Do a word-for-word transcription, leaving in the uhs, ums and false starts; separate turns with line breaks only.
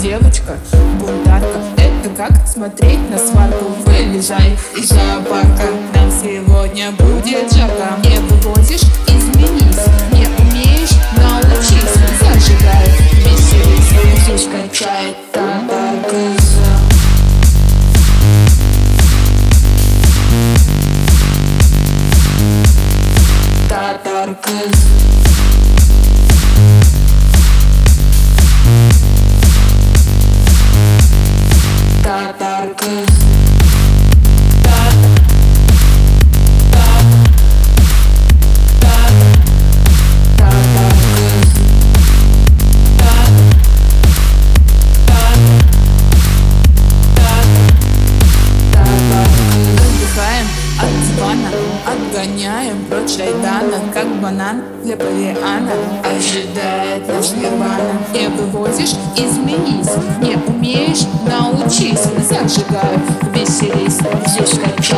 девочка, бунтарка. Это как смотреть на сварку. Вылезай из зоопарка, нам сегодня будет жарко. Не вывозишь, изменись. Не умеешь, научись. Зажигай, веселись, здесь качает татарка. Татарка. Татарка. От дивана отгоняем прочь шайтана, как банан для павиана. Ожидает наш нирвана. Не вывозишь, изменись. Не умеешь, научись. Зажигай, веселись, здесь качай.